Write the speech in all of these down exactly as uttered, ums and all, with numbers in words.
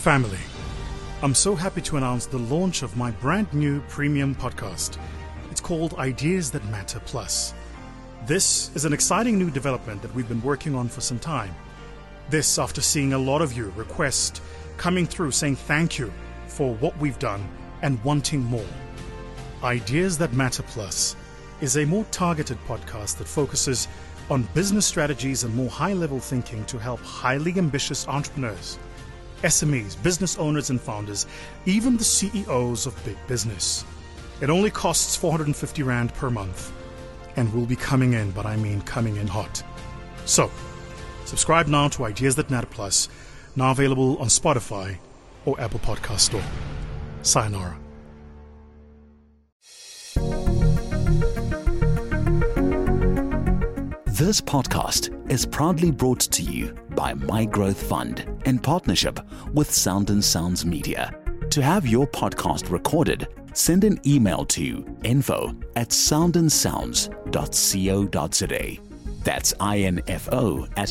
Family, I'm so happy to announce the launch of my brand new premium podcast. It's called Ideas That Matter Plus. This is an exciting new development that we've been working on for some time. This after seeing a lot of you request coming through saying thank you for what we've done and wanting more. Ideas That Matter Plus is a more targeted podcast that focuses on business strategies and more high-level thinking to help highly ambitious entrepreneurs, S M Es, business owners and founders, even the C E Os of big business. It only costs four hundred fifty rand per month and will be coming in, but I mean coming in hot. So, subscribe now to Ideas That Matter Plus, now available on Spotify or Apple Podcast Store. Sayonara. This podcast is proudly brought to you by My Growth Fund in partnership with Sound and Sounds Media. To have your podcast recorded, send an email to info at soundandsounds dot co dot za. That's I-N-F-O at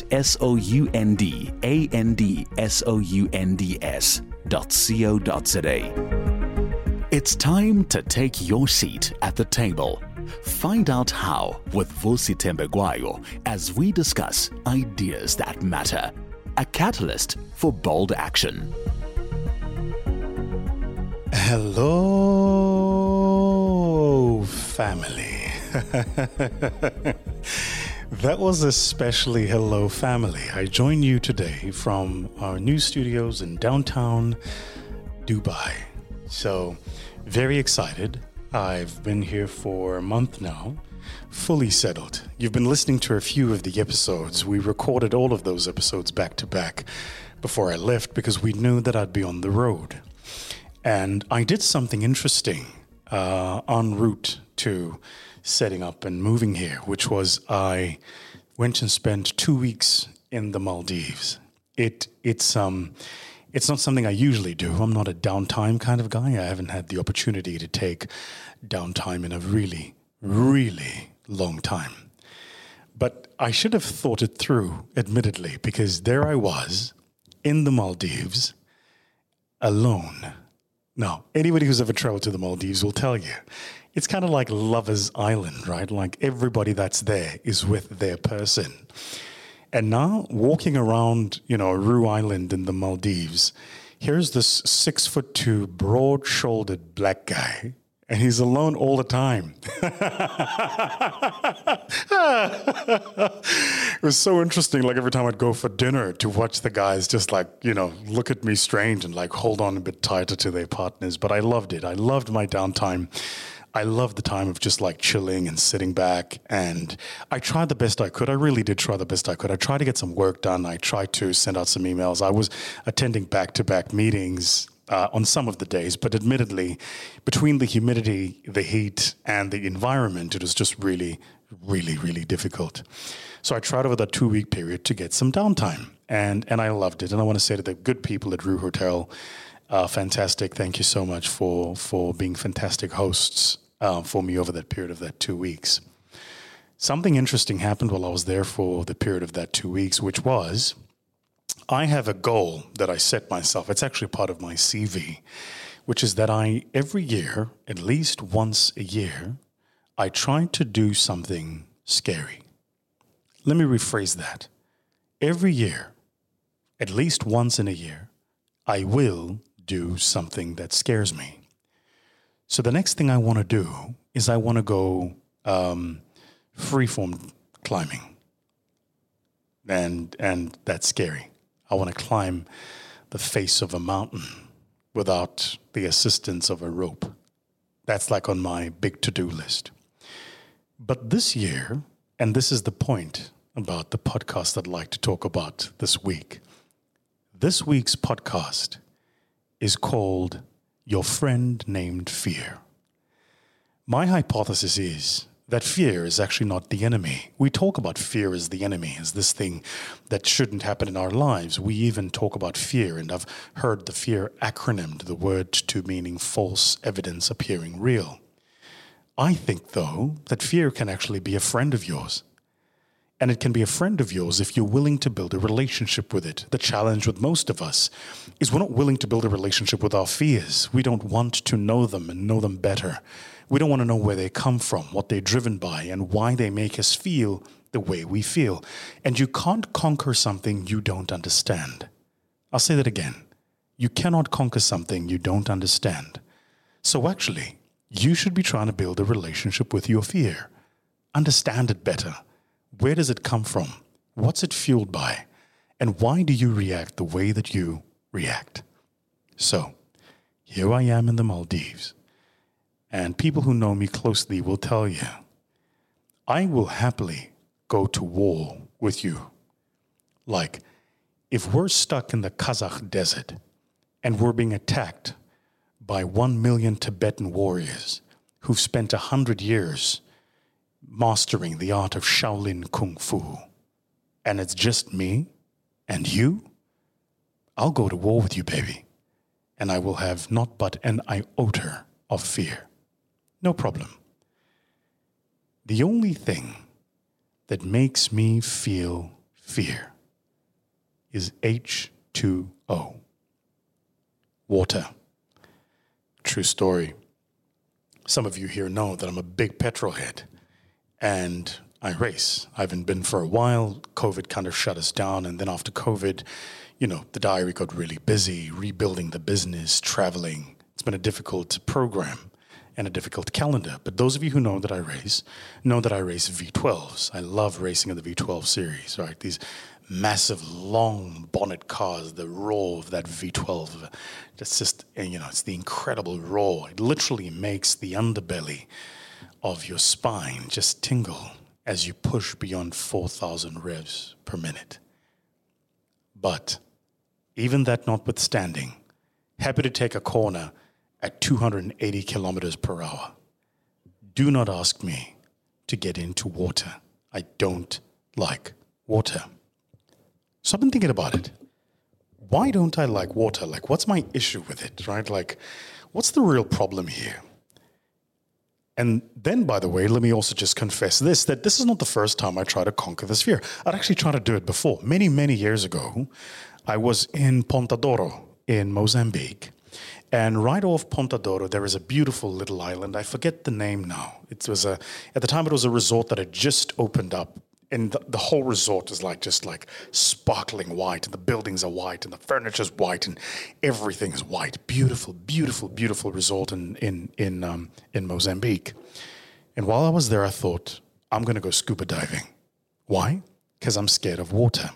S-O-U-N-D-A-N-D-S-O-U-N-D-S dot co dot za. It's time to take your seat at the table. Find out how with Vusi Tembegwayo as we discuss ideas that matter, a catalyst for bold action. Hello, family. That was especially hello, family. I join you today from our new studios in downtown Dubai. So, very excited. I've been here for a month now, fully settled. You've been listening to a few of the episodes. We recorded all of those episodes back to back before I left because we knew that I'd be on the road. And I did something interesting uh, en route to setting up and moving here, which was I went and spent two weeks in the Maldives. It it's um it's not something I usually do. I'm not a downtime kind of guy. I haven't had the opportunity to take downtime in a really, really long time. But I should have thought it through, admittedly, because there I was in the Maldives alone. Now, anybody who's ever traveled to the Maldives will tell you, it's kind of like Lover's Island, right? Like everybody that's there is with their person. And now walking around, you know, Rue Island in the Maldives, here's this six foot two, broad shouldered black guy, and he's alone all the time. It was so interesting. Like every time I'd go for dinner to watch the guys just like, you know, look at me strange and like hold on a bit tighter to their partners. But I loved it. I loved my downtime. I loved the time of just like chilling and sitting back, and I tried the best I could. I really did try the best I could. I tried to get some work done. I tried to send out some emails. I was attending back-to-back meetings uh, on some of the days, but admittedly, between the humidity, the heat, and the environment, it was just really, really, really difficult. So I tried over that two-week period to get some downtime, and and I loved it. And I want to say to the good people at Rue Hotel, uh, fantastic. Thank you so much for for being fantastic hosts Uh, for me over that period of that two weeks. Something interesting happened while I was there for the period of that two weeks, which was I have a goal that I set myself. It's actually part of my C V, which is that I, every year, at least once a year, I try to do something scary. Let me rephrase that. Every year, at least once in a year, I will do something that scares me. So the next thing I want to do is I want to go um, freeform climbing, and and that's scary. I want to climb the face of a mountain without the assistance of a rope. That's like on my big to-do list. But this year, and this is the point about the podcast I'd like to talk about this week. This week's podcast is called Your Friend Named Fear. My hypothesis is that fear is actually not the enemy. We talk about fear as the enemy, as this thing that shouldn't happen in our lives. We even talk about fear, and I've heard the fear acronymed, the word to meaning false evidence appearing real. I think, though, that fear can actually be a friend of yours. And it can be a friend of yours if you're willing to build a relationship with it. The challenge with most of us is we're not willing to build a relationship with our fears. We don't want to know them and know them better. We don't want to know where they come from, what they're driven by, and why they make us feel the way we feel. And you can't conquer something you don't understand. I'll say that again. You cannot conquer something you don't understand. So actually, you should be trying to build a relationship with your fear. Understand it better. Where does it come from? What's it fueled by? And why do you react the way that you react? So, here I am in the Maldives. And people who know me closely will tell you, I will happily go to war with you. Like, if we're stuck in the Kazakh desert and we're being attacked by one million Tibetan warriors who've spent a hundred years mastering the art of Shaolin Kung Fu, and it's just me and you, I'll go to war with you, baby, and I will have not but an iota of fear. No problem. The only thing that makes me feel fear is H two O. Water. True story. Some of you here know that I'm a big petrol head. And I race. I haven't been for a while. COVID kind of shut us down. And then after COVID, you know, the diary got really busy, rebuilding the business, traveling. It's been a difficult program and a difficult calendar. But those of you who know that I race, know that I race V twelves. I love racing in the V twelve series, right? These massive, long bonnet cars, the roar of that V twelve. It's just, you know, it's the incredible roar. It literally makes the underbelly of your spine just tingle as you push beyond four thousand revs per minute. But even that notwithstanding, happy to take a corner at two hundred eighty kilometers per hour. Do not ask me to get into water. I don't like water. So I've been thinking about it. Why don't I like water? Like, what's my issue with it, right? Like, what's the real problem here? And then, by the way, let me also just confess this, that this is not the first time I try to conquer this fear. I'd actually tried to do it before. Many, many years ago, I was in Ponta Douro in Mozambique. And right off Ponta Douro, there is a beautiful little island. I forget the name now. It was a, at the time, it was a resort that had just opened up. And the, the whole resort is like just like sparkling white, and the buildings are white, and the furniture's white, and everything is white. Beautiful, beautiful, beautiful resort in in in um, in Mozambique. And while I was there, I thought, I'm going to go scuba diving. Why? Because I'm scared of water.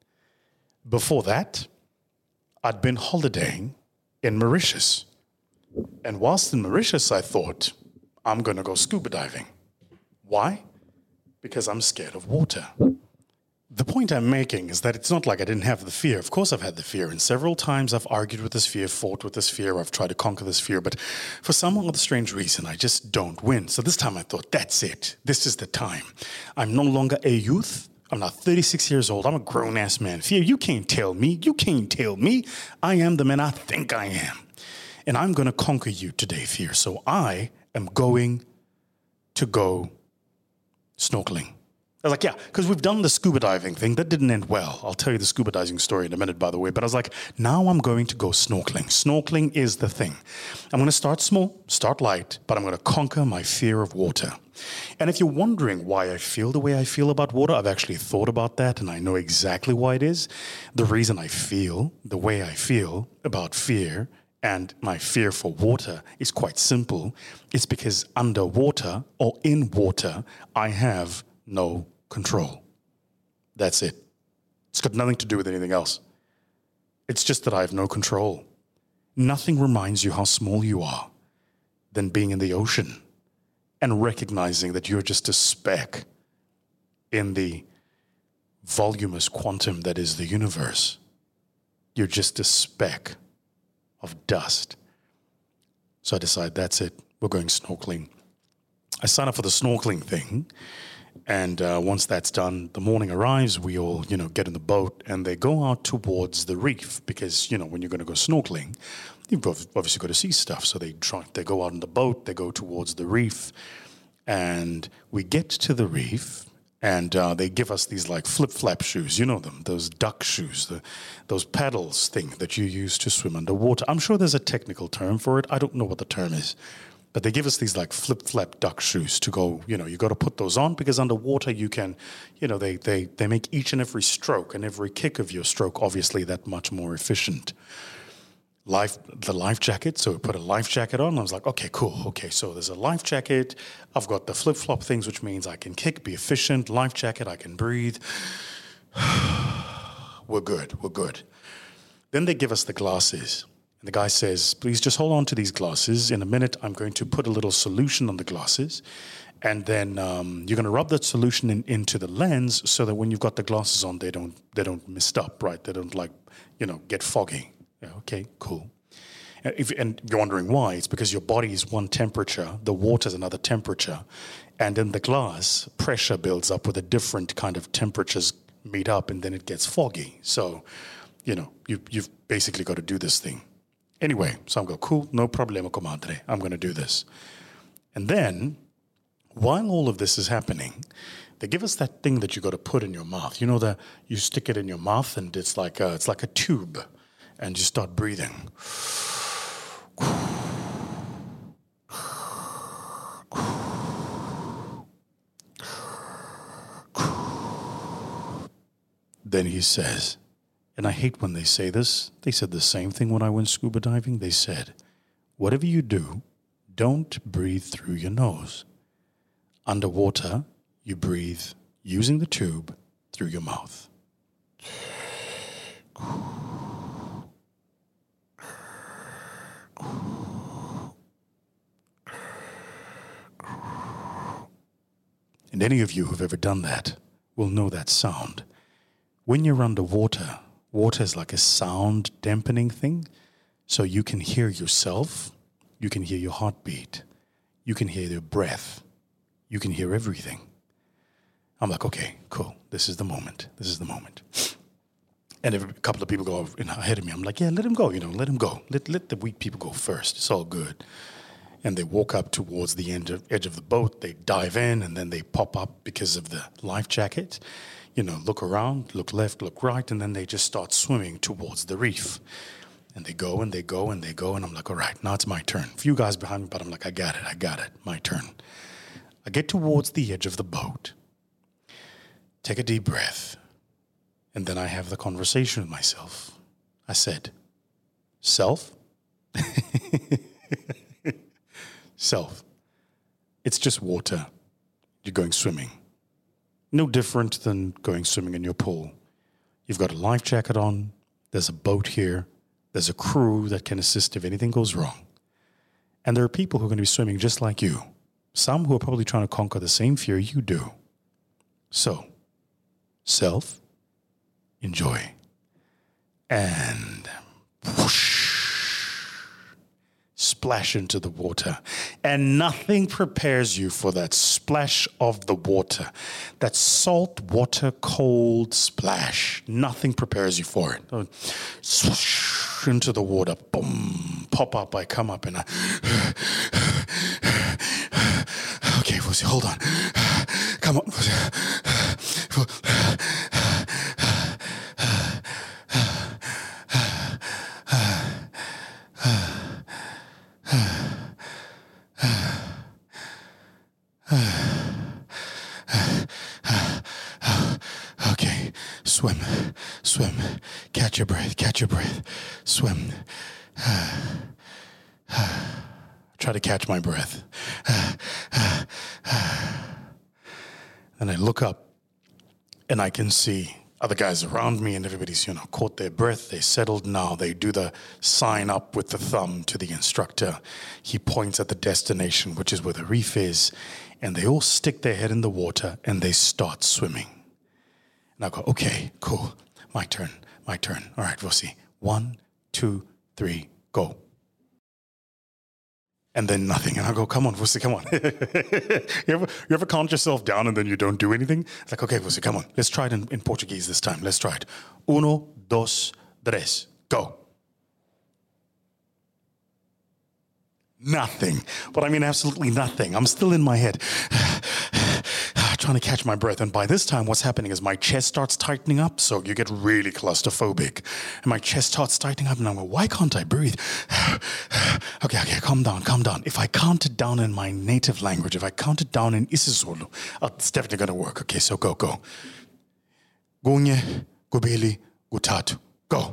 Before that, I'd been holidaying in Mauritius, and whilst in Mauritius, I thought, I'm going to go scuba diving. Why? Because I'm scared of water. The point I'm making is that it's not like I didn't have the fear. Of course I've had the fear, and several times I've argued with this fear, fought with this fear, I've tried to conquer this fear, but for some other strange reason, I just don't win. So this time I thought, that's it. This is the time. I'm no longer a youth. I'm not thirty-six years old. I'm a grown-ass man. Fear, you can't tell me. You can't tell me. I am the man I think I am. And I'm going to conquer you today, fear. So I am going to go snorkeling. I was like, yeah, because we've done the scuba diving thing. That didn't end well. I'll tell you the scuba diving story in a minute, by the way. But I was like, now I'm going to go snorkeling. Snorkeling is the thing. I'm going to start small, start light, but I'm going to conquer my fear of water. And if you're wondering why I feel the way I feel about water, I've actually thought about that, and I know exactly why it is. The reason I feel the way I feel about fear and my fear for water is quite simple. It's because underwater or in water, I have no control. That's it. It's got nothing to do with anything else. It's just that I have no control. Nothing reminds you how small you are than being in the ocean and recognizing that you're just a speck in the voluminous quantum that is the universe. You're just a speck of dust. So I decide, that's it. We're going snorkeling. I sign up for the snorkeling thing. And uh, once that's done, the morning arrives, we all, you know, get in the boat and they go out towards the reef because, you know, when you're going to go snorkeling, you've obviously got to see stuff. So they try, they go out in the boat, they go towards the reef, and we get to the reef And uh, they give us these like flip-flap shoes, you know them, those duck shoes, the, those paddles thing that you use to swim underwater. I'm sure there's a technical term for it. I don't know what the term is. But they give us these like flip-flap duck shoes to go, you know, you got to put those on because underwater you can, you know, they, they, they make each and every stroke and every kick of your stroke obviously that much more efficient. Life, the life jacket, so we put a life jacket on. I was like, okay, cool. Okay, so there's a life jacket. I've got the flip-flop things, which means I can kick, be efficient. Life jacket, I can breathe. We're good, we're good. Then they give us the glasses. And the guy says, please just hold on to these glasses. In a minute, I'm going to put a little solution on the glasses. And then um, you're going to rub that solution in, into the lens so that when you've got the glasses on, they don't they don't mist up, right? They don't, like, you know, get foggy. Yeah, okay, cool. And, if, and you're wondering why? It's because your body is one temperature, the water's another temperature, and in the glass, pressure builds up with a different kind of temperatures meet up, and then it gets foggy. So, you know, you, you've basically got to do this thing. Anyway, so I'm going, cool, no problema, comadre. I'm going to do this. And then, while all of this is happening, they give us that thing that you got to put in your mouth. You know, that you stick it in your mouth, and it's like a, it's like a tube. And you start breathing. Then he says, and I hate when they say this, they said the same thing when I went scuba diving. They said, whatever you do, don't breathe through your nose. Underwater, you breathe using the tube through your mouth. And any of you who've ever done that will know that sound. When you're underwater, water is like a sound dampening thing. So you can hear yourself, you can hear your heartbeat, you can hear your breath, you can hear everything. I'm like, okay, cool. This is the moment. This is the moment. And a couple of people go ahead of me. I'm like, yeah, let him go, you know, let him go. Let, let the weak people go first. It's all good. And they walk up towards the end of, edge of the boat. They dive in, and then they pop up because of the life jacket. You know, look around, look left, look right, and then they just start swimming towards the reef. And they go, and they go, and they go, and I'm like, all right, now it's my turn. A few guys behind me, but I'm like, I got it, I got it, my turn. I get towards the edge of the boat, take a deep breath, and then I have the conversation with myself. I said, self? Self. It's just water. You're going swimming. No different than going swimming in your pool. You've got a life jacket on. There's a boat here. There's a crew that can assist if anything goes wrong. And there are people who are going to be swimming just like you. Some who are probably trying to conquer the same fear you do. So, self, enjoy. And whoosh. Splash into the water. And nothing prepares you for that splash of the water. That salt water, cold splash. Nothing prepares you for it. Swoosh into the water. Boom. Pop up. I come up and I... Okay, Vusi, hold on. Come on. Okay, swim, swim, catch your breath, catch your breath, swim. Try to catch my breath. And I look up and I can see other guys around me, and everybody's, you know, caught their breath. They settled now. They do the sign up with the thumb to the instructor. He points at the destination, which is where the reef is, and they all stick their head in the water and they start swimming. And I go, okay, cool. My turn, my turn. All right, Vusi. One, two, three, go. And then nothing. And I go, come on, Vusi, come on. you, ever, you ever count yourself down and then you don't do anything? It's like, okay, Vusi, come on. Let's try it in, in Portuguese this time. Let's try it. Uno, dos, tres, go. Nothing. But I mean absolutely nothing. I'm still in my head. trying to catch my breath. And by this time, what's happening is my chest starts tightening up. So you get really claustrophobic. And my chest starts tightening up. And I'm like, why can't I breathe? okay, okay, calm down, calm down. If I count it down in my native language, if I count it down in isiZulu, it's definitely going to work. Okay, so go, go. Kunye, kubili, kuthathu. Go.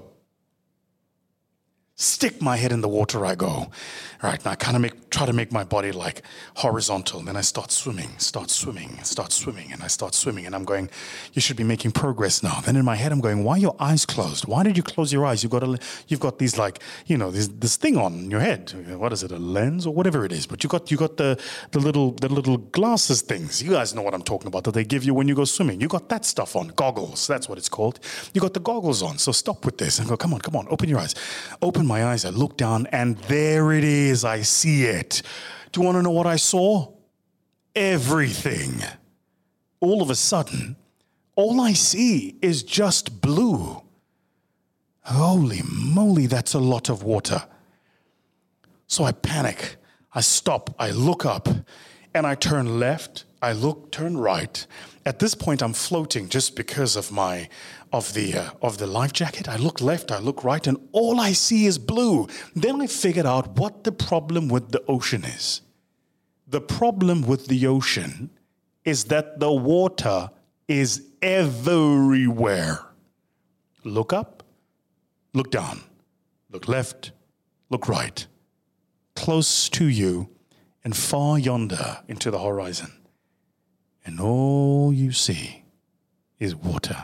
Stick my head in the water, I go. All right, now I kind of make, try to make my body like horizontal. And then I start swimming, start swimming, start swimming, and I start swimming. And I'm going, you should be making progress now. Then in my head, I'm going, why are your eyes closed? Why did you close your eyes? You've got, a, you've got these like, you know, this, this thing on in your head. What is it, a lens or whatever it is? But you got you got the, the, little, the little glasses things. You guys know what I'm talking about, that they give you when you go swimming. You got that stuff on, goggles. That's what it's called. You got the goggles on. So stop with this and go, come on, come on, open your eyes. Open my eyes, I look down, and there it is. I see it. Do you want to know what I saw? Everything. All of a sudden, all I see is just blue. Holy moly, that's a lot of water. So I panic. I stop. I look up, and I turn left. I look, turn right. At this point, I'm floating just because of my of the uh, of the life jacket. I look left, I look right, and all I see is blue. Then I figured out what the problem with the ocean is. The problem with the ocean is that the water is everywhere. Look up, look down, look left, look right, close to you, and far yonder into the horizon. And all you see is water.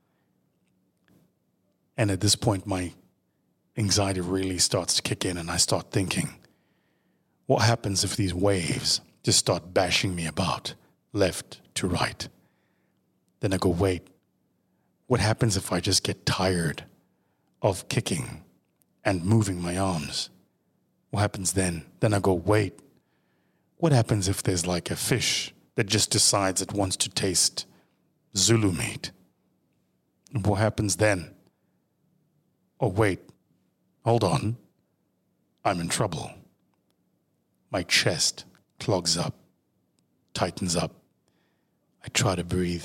And at this point, my anxiety really starts to kick in, and I start thinking, what happens if these waves just start bashing me about, left to right? Then I go, wait, what happens if I just get tired of kicking and moving my arms? What happens then? Then I go, wait, what happens if there's like a fish that just decides it wants to taste Zulu meat? What happens then? Oh, wait, hold on. I'm in trouble. My chest clogs up, tightens up. I try to breathe.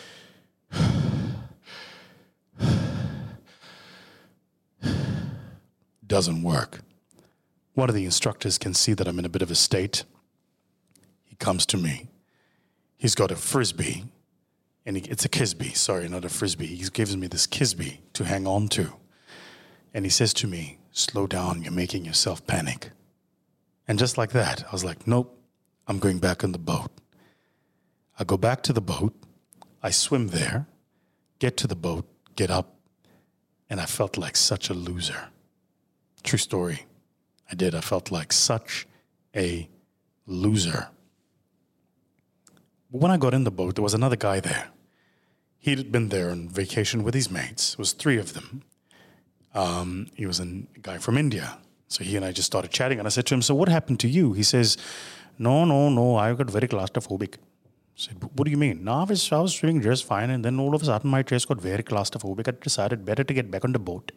Doesn't work. One of the instructors can see that I'm in a bit of a state. He comes to me. He's got a frisbee, and he, it's a kisbee, sorry, not a frisbee. He gives me this kisbee to hang on to. And he says to me, slow down, you're making yourself panic. And just like that, I was like, nope, I'm going back on the boat. I go back to the boat, I swim there, get to the boat, get up, and I felt like such a loser. True story. I did. I felt like such a loser. But when I got in the boat, there was another guy there. He'd been there on vacation with his mates. It was three of them. Um, he was a guy from India. So he and I just started chatting, and I said to him, so what happened to you? He says, no, no, no, I got very claustrophobic. I said, what do you mean? No, I was, I was swimming just fine, and then all of a sudden my chest got very claustrophobic. I decided better to get back on the boat.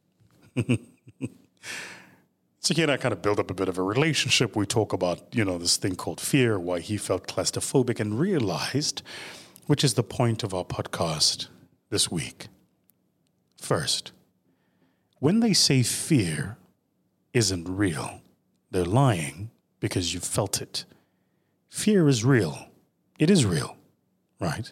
So he and I kind of build up a bit of a relationship. We talk about, you know, this thing called fear, why he felt claustrophobic, and realized, which is the point of our podcast this week. First, when they say fear isn't real, they're lying because you felt it. Fear is real. It is real, right?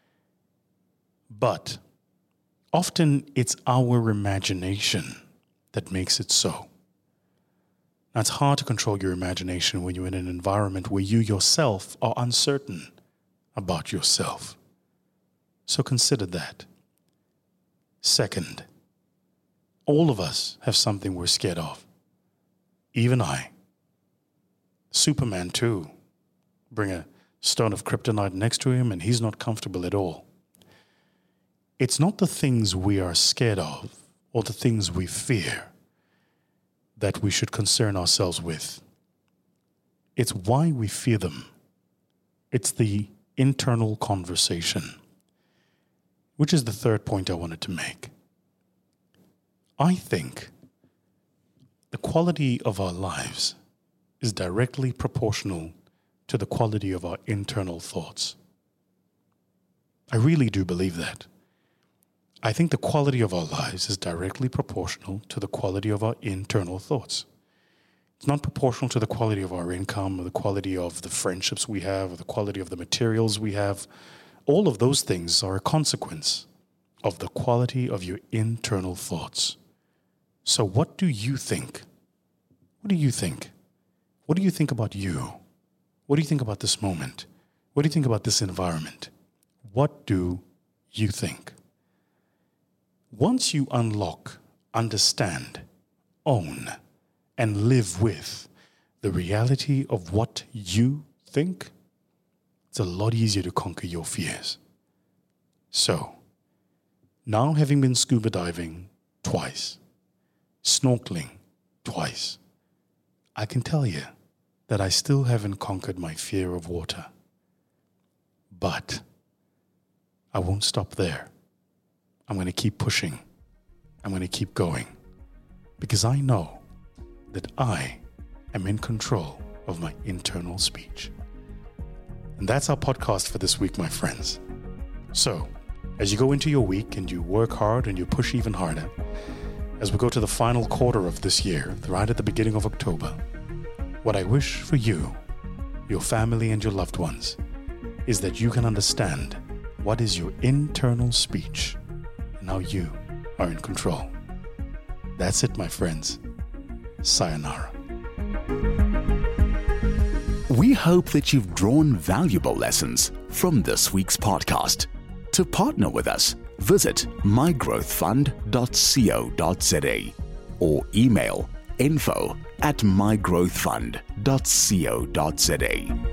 But often it's our imagination that makes it so. Now, it's hard to control your imagination when you're in an environment where you yourself are uncertain about yourself. So consider that. Second, all of us have something we're scared of. Even I. Superman, too. Bring a stone of kryptonite next to him and he's not comfortable at all. It's not the things we are scared of or the things we fear that we should concern ourselves with. It's why we fear them. It's the internal conversation, which is the third point I wanted to make. I think the quality of our lives is directly proportional to the quality of our internal thoughts. I really do believe that. I think the quality of our lives is directly proportional to the quality of our internal thoughts. It's not proportional to the quality of our income or the quality of the friendships we have or the quality of the materials we have. All of those things are a consequence of the quality of your internal thoughts. So what do you think? What do you think? What do you think about you? What do you think about this moment? What do you think about this environment? What do you think? Once you unlock, understand, own, and live with the reality of what you think, it's a lot easier to conquer your fears. So, now having been scuba diving twice, snorkeling twice, I can tell you that I still haven't conquered my fear of water. But I won't stop there. I'm going to keep pushing. I'm going to keep going. Because I know that I am in control of my internal speech. And that's our podcast for this week, my friends. So, as you go into your week and you work hard and you push even harder, as we go to the final quarter of this year, right at the beginning of October, what I wish for you, your family and your loved ones, is that you can understand what is your internal speech and how you are in control. That's it, my friends. Sayonara. We hope that you've drawn valuable lessons from this week's podcast. To partner with us, visit my growth fund dot co dot za or email info at my growth fund dot co dot za.